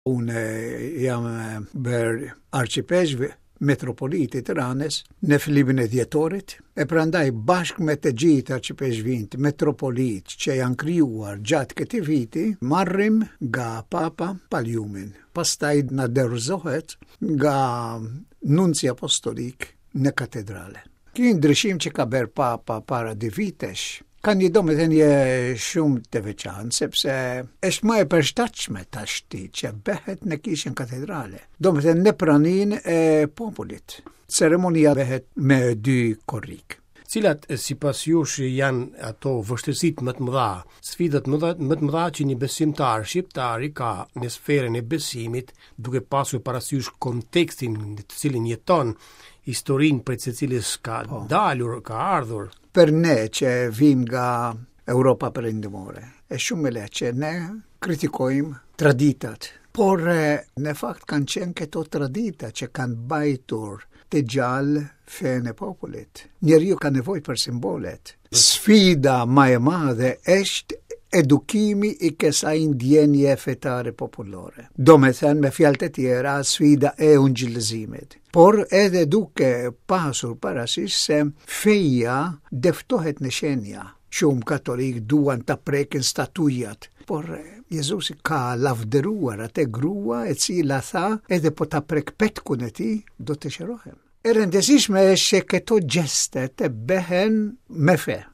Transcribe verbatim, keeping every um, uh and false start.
un jam ber arċipeġvi metropoliti Tiranes, nef li bnedjetorit, e prandaj baxk me teġit arċipeġvint metropolit ċejan krijuar ġat ketiviti, marrim ga papa paljumin. Pastajd nader zoħet ga nunzi apostolik ne katedrale. Kien drixim ċekaber papa para divitex, kan jidometen je xum teveċan, sebse ex ma jeperstaċ me taċtiċ, beħet nekixen katedrale. Dometen nepranin e populit. Ceremonia beħet me dy korrik. Cilat si pasjush janë ato vështërsit më të mëdha, sfidat më të mëdha që një besimtar shqiptari ka në sferën e besimit, duke pasur parasysh kontekstin në të cilin jeton, historinë për të cilës ka oh. dalur, ka ardhur. Per ne që vim nga Europa perëndimore, e shumë me le që ne kritikojmë traditat, por në fakt kanë qenë këto tradita që kanë bajtur të gjallë fen e popullit. Njeriu ka nevojë për simbolet. Sfida më e madhe është edukimi i kësaj ndjenje fetare popullore. Do me thënë me fjalë të tjera, sfida e ungjillëzimit. Por edhe duke pasur parasysh se feja deftohet në shenja. Shumë katolik duan ta prekin statujat, por Jezusi ka lavderuar atë grua e cila tha edhe po ta prek petkun e tij do të shërohem. E rëndësishme është që këto gjeste të bëhen me fe.